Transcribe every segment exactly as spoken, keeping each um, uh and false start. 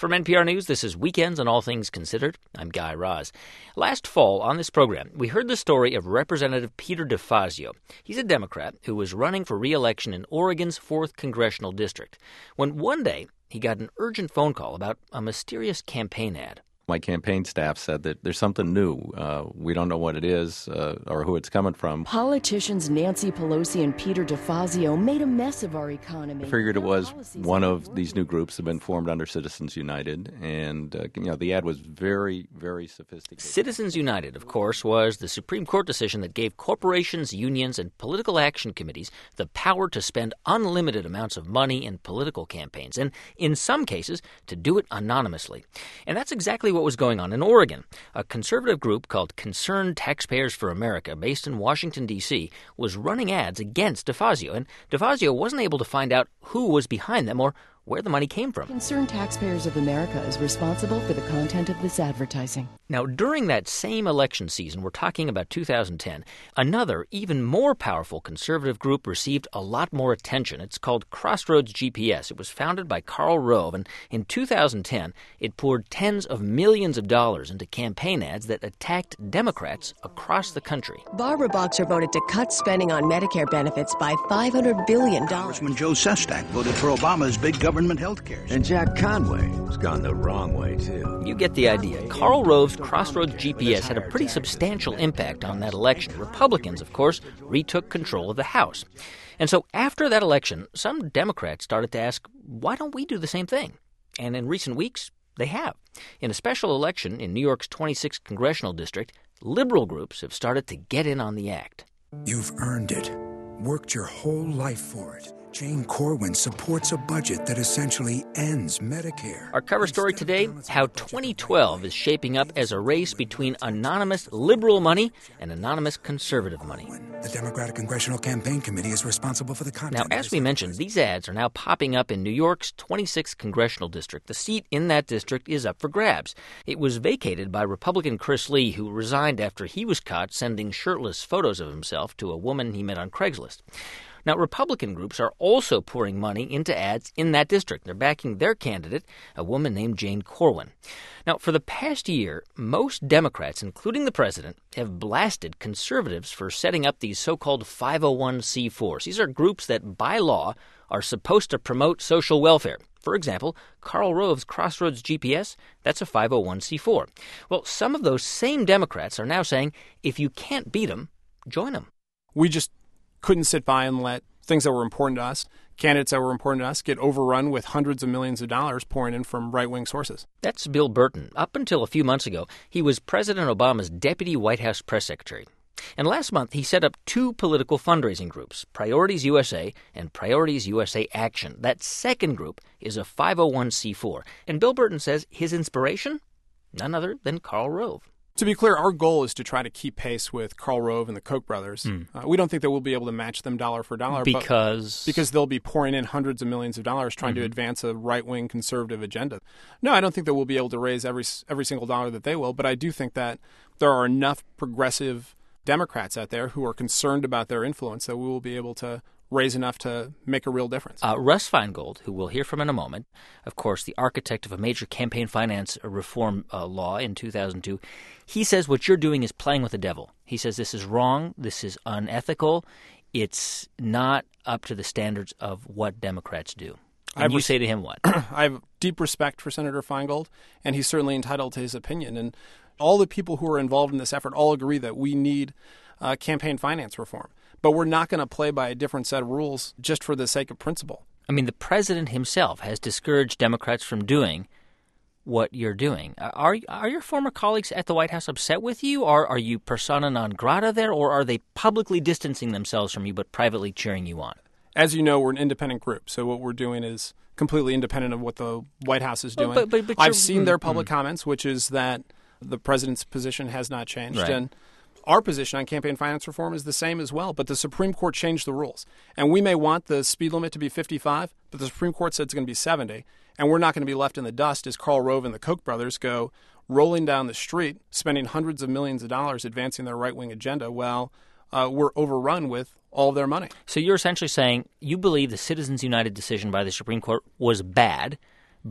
From N P R News, this is Weekends on All Things Considered. I'm Guy Raz. Last fall on this program, we heard the story of Representative Peter DeFazio. He's a Democrat who was running for re-election in Oregon's fourth Congressional District, when one day he got an urgent phone call about a mysterious campaign ad. My campaign staff said that there's something new. Uh, we don't know what it is uh, or who it's coming from. Politicians Nancy Pelosi and Peter DeFazio made a mess of our economy. I figured it was one of these new groups that have been formed under Citizens United, and uh, you know the ad was very, very sophisticated. Citizens United, of course, was the Supreme Court decision that gave corporations, unions, and political action committees the power to spend unlimited amounts of money in political campaigns, and in some cases, to do it anonymously. And that's exactly what was going on in Oregon. A conservative group called Concerned Taxpayers for America, based in Washington, D C, was running ads against DeFazio, and DeFazio wasn't able to find out who was behind them or where the money came from. Concerned Taxpayers of America is responsible for the content of this advertising. Now, during that same election season, we're talking about two thousand ten, another, even more powerful conservative group received a lot more attention. It's called Crossroads G P S. It was founded by Karl Rove, and in two thousand ten, it poured tens of millions of dollars into campaign ads that attacked Democrats across the country. Barbara Boxer voted to cut spending on Medicare benefits by five hundred billion dollars. Congressman Joe Sestak voted for Obama's big government health care. And Jack Conway has gone the wrong way, too. You get the idea. Karl Rove's Crossroads G P S had a pretty substantial impact on that election. Republicans, of course, retook control of the House. And so after that election, some Democrats started to ask, why don't we do the same thing? And in recent weeks, they have. In a special election in New York's twenty-sixth Congressional District, liberal groups have started to get in on the act. You've earned it. Worked your whole life for it. Jane Corwin supports a budget that essentially ends Medicare. Our cover story today, how twenty twelve is shaping up as a race between anonymous liberal money and anonymous conservative money. The Democratic Congressional Campaign Committee is responsible for the content. Now, as we mentioned, these ads are now popping up in New York's twenty-sixth Congressional District. The seat in that district is up for grabs. It was vacated by Republican Chris Lee, who resigned after he was caught sending shirtless photos of himself to a woman he met on Craigslist. Now, Republican groups are also pouring money into ads in that district. They're backing their candidate, a woman named Jane Corwin. Now, for the past year, most Democrats, including the president, have blasted conservatives for setting up these so-called five oh one c fours. These are groups that, by law, are supposed to promote social welfare. For example, Karl Rove's Crossroads G P S, that's a five oh one c four. Well, some of those same Democrats are now saying, if you can't beat them, join them. We just couldn't sit by and let things that were important to us, candidates that were important to us, get overrun with hundreds of millions of dollars pouring in from right-wing sources. That's Bill Burton. Up until a few months ago, he was President Obama's deputy White House press secretary. And last month, he set up two political fundraising groups, Priorities U S A and Priorities U S A Action. That second group is a five oh one c four. And Bill Burton says his inspiration? None other than Karl Rove. To be clear, our goal is to try to keep pace with Karl Rove and the Koch brothers. Mm. Uh, we don't think that we'll be able to match them dollar for dollar. Because? But because they'll be pouring in hundreds of millions of dollars trying mm-hmm. to advance a right-wing conservative agenda. No, I don't think that we'll be able to raise every every single dollar that they will, but I do think that there are enough progressive Democrats out there who are concerned about their influence that we will be able to raise enough to make a real difference. Uh, Russ Feingold, who we'll hear from in a moment, of course, the architect of a major campaign finance reform uh, law in two thousand two, he says what you're doing is playing with the devil. He says this is wrong, this is unethical, it's not up to the standards of what Democrats do. And you res- say to him what? I have deep respect for Senator Feingold, and he's certainly entitled to his opinion. And all the people who are involved in this effort all agree that we need uh, campaign finance reform. But we're not going to play by a different set of rules just for the sake of principle. I mean, the president himself has discouraged Democrats from doing what you're doing. Are are your former colleagues at the White House upset with you? Or are you persona non grata there? Or are they publicly distancing themselves from you but privately cheering you on? As you know, we're an independent group. So what we're doing is completely independent of what the White House is doing. Well, but, but, but I've seen their public mm-hmm. comments, which is that the president's position has not changed. Right. And our position on campaign finance reform is the same as well, but the Supreme Court changed the rules. And we may want the speed limit to be fifty-five, but the Supreme Court said it's going to be seventy, and we're not going to be left in the dust as Karl Rove and the Koch brothers go rolling down the street, spending hundreds of millions of dollars advancing their right-wing agenda while uh, we're overrun with all of their money. So you're essentially saying you believe the Citizens United decision by the Supreme Court was bad, but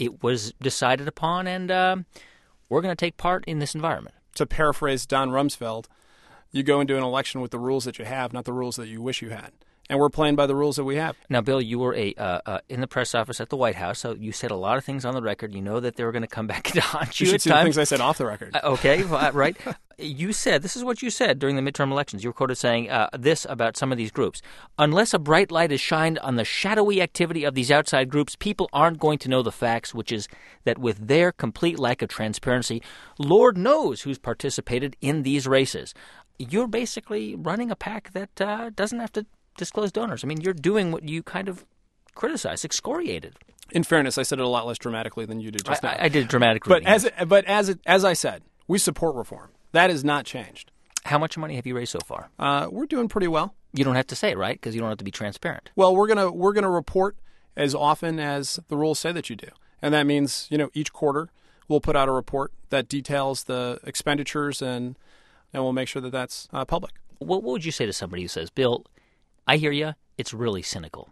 it was decided upon, and uh, we're going to take part in this environment. To paraphrase Don Rumsfeld, you go into an election with the rules that you have, not the rules that you wish you had. And we're playing by the rules that we have. Now, Bill, you were a uh, uh, in the press office at the White House, so you said a lot of things on the record. You know that they were going to come back to haunt you, you should at see times. The things I said off the record. Uh, okay, well, right. You said, this is what you said during the midterm elections. You were quoted saying uh, this about some of these groups. Unless a bright light is shined on the shadowy activity of these outside groups, people aren't going to know the facts, which is that with their complete lack of transparency, Lord knows who's participated in these races. You're basically running a PAC that uh, doesn't have to disclose donors. I mean, you're doing what you kind of criticized, excoriated. In fairness, I said it a lot less dramatically than you did just I, now. I, I did dramatic But reading. as it, but as it, as I said, we support reform. That has not changed. How much money have you raised so far? Uh, we're doing pretty well. You don't have to say it, right? Because you don't have to be transparent. Well, we're gonna we're gonna report as often as the rules say that you do, and that means you know each quarter we'll put out a report that details the expenditures and and we'll make sure that that's uh, public. What, what would you say to somebody who says, Bill, I hear you, it's really cynical?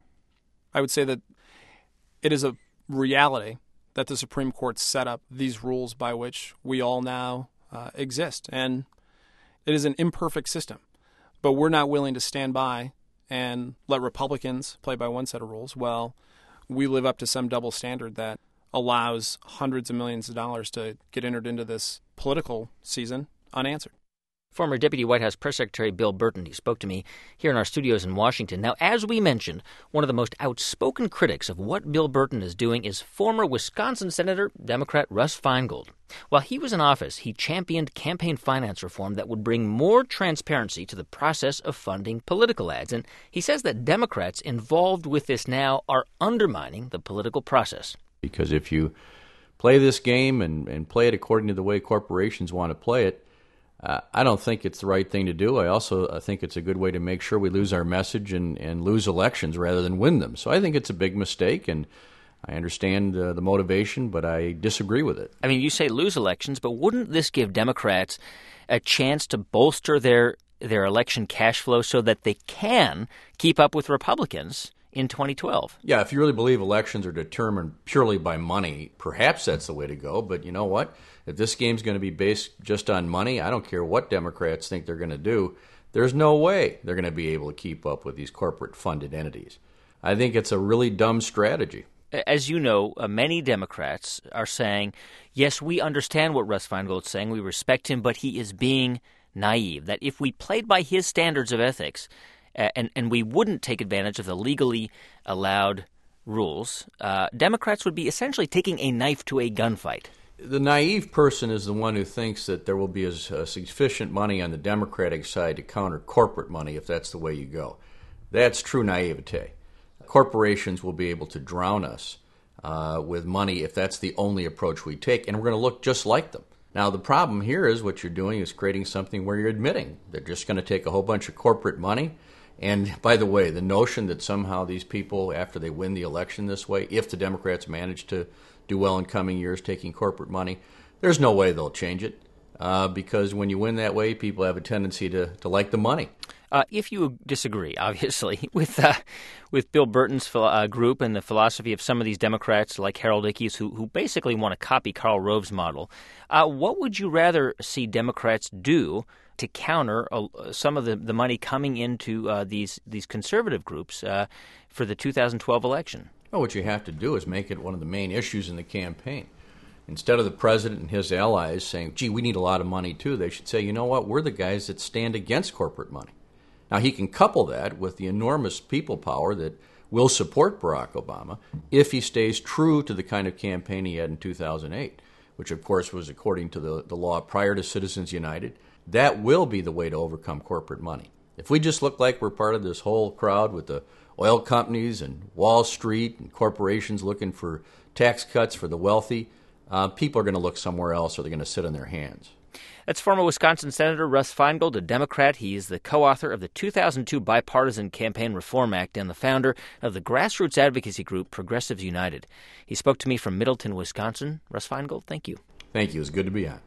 I would say that it is a reality that the Supreme Court set up these rules by which we all now uh, exist. And it is an imperfect system. But we're not willing to stand by and let Republicans play by one set of rules while we live up to some double standard that allows hundreds of millions of dollars to get entered into this political season unanswered. Former Deputy White House Press Secretary Bill Burton, he spoke to me here in our studios in Washington. Now, as we mentioned, one of the most outspoken critics of what Bill Burton is doing is former Wisconsin Senator, Democrat Russ Feingold. While he was in office, he championed campaign finance reform that would bring more transparency to the process of funding political ads. And he says that Democrats involved with this now are undermining the political process. Because if you play this game and, and play it according to the way corporations want to play it, Uh, I don't think it's the right thing to do. I also I think it's a good way to make sure we lose our message and, and lose elections rather than win them. So I think it's a big mistake, and I understand uh, the motivation, but I disagree with it. I mean, you say lose elections, but wouldn't this give Democrats a chance to bolster their their election cash flow so that they can keep up with Republicans in twenty twelve? Yeah, if you really believe elections are determined purely by money, perhaps that's the way to go. But you know what? If this game's going to be based just on money, I don't care what Democrats think they're going to do. There's no way they're going to be able to keep up with these corporate-funded entities. I think it's a really dumb strategy. As you know, uh, many Democrats are saying, yes, we understand what Russ Feingold's saying, we respect him, but he is being naive, that if we played by his standards of ethics uh, and, and we wouldn't take advantage of the legally allowed rules, uh, Democrats would be essentially taking a knife to a gunfight. The naive person is the one who thinks that there will be as, uh, sufficient money on the Democratic side to counter corporate money if that's the way you go. That's true naivete. Corporations will be able to drown us uh, with money if that's the only approach we take, and we're going to look just like them. Now, the problem here is what you're doing is creating something where you're admitting they're just going to take a whole bunch of corporate money. And by the way, the notion that somehow these people, after they win the election this way, if the Democrats manage to do well in coming years taking corporate money, there's no way they'll change it uh, because when you win that way, people have a tendency to, to like the money. Uh, if you disagree, obviously, with uh, with Bill Burton's uh, group and the philosophy of some of these Democrats like Harold Ickes, who, who basically want to copy Karl Rove's model, uh, what would you rather see Democrats do to counter uh, some of the, the money coming into uh, these, these conservative groups uh, for the two thousand twelve election? Well, what you have to do is make it one of the main issues in the campaign. Instead of the president and his allies saying, gee, we need a lot of money too, they should say, you know what, we're the guys that stand against corporate money. Now, he can couple that with the enormous people power that will support Barack Obama if he stays true to the kind of campaign he had in two thousand eight, which, of course, was according to the, the law prior to Citizens United. That will be the way to overcome corporate money. If we just look like we're part of this whole crowd with the oil companies and Wall Street and corporations looking for tax cuts for the wealthy, uh, people are going to look somewhere else or they're going to sit on their hands. That's former Wisconsin Senator Russ Feingold, a Democrat. He is the co-author of the two thousand two Bipartisan Campaign Reform Act and the founder of the grassroots advocacy group Progressives United. He spoke to me from Middleton, Wisconsin. Russ Feingold, thank you. Thank you. It's good to be on.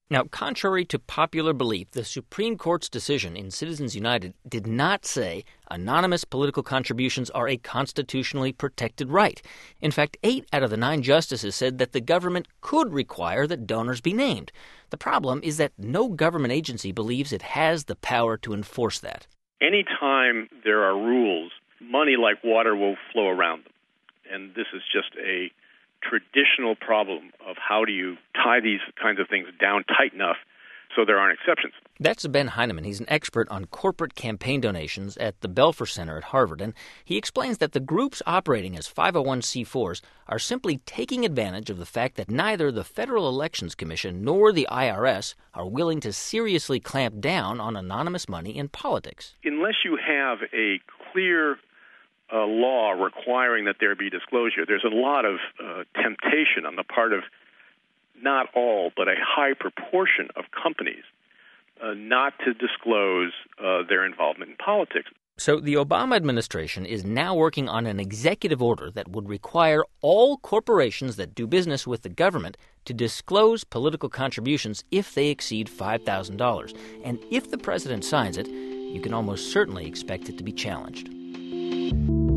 Now, contrary to popular belief, the Supreme Court's decision in Citizens United did not say anonymous political contributions are a constitutionally protected right. In fact, eight out of the nine justices said that the government could require that donors be named. The problem is that no government agency believes it has the power to enforce that. Anytime there are rules, money like water will flow around them. And this is just a traditional problem of how do you tie these kinds of things down tight enough so there aren't exceptions. That's Ben Heineman. He's an expert on corporate campaign donations at the Belfer Center at Harvard, and he explains that the groups operating as five oh one c fours are simply taking advantage of the fact that neither the Federal Elections Commission nor the I R S are willing to seriously clamp down on anonymous money in politics. Unless you have a clear a law requiring that there be disclosure, there's a lot of uh, temptation on the part of not all, but a high proportion of companies uh, not to disclose uh, their involvement in politics. So the Obama administration is now working on an executive order that would require all corporations that do business with the government to disclose political contributions if they exceed five thousand dollars. And if the president signs it, you can almost certainly expect it to be challenged.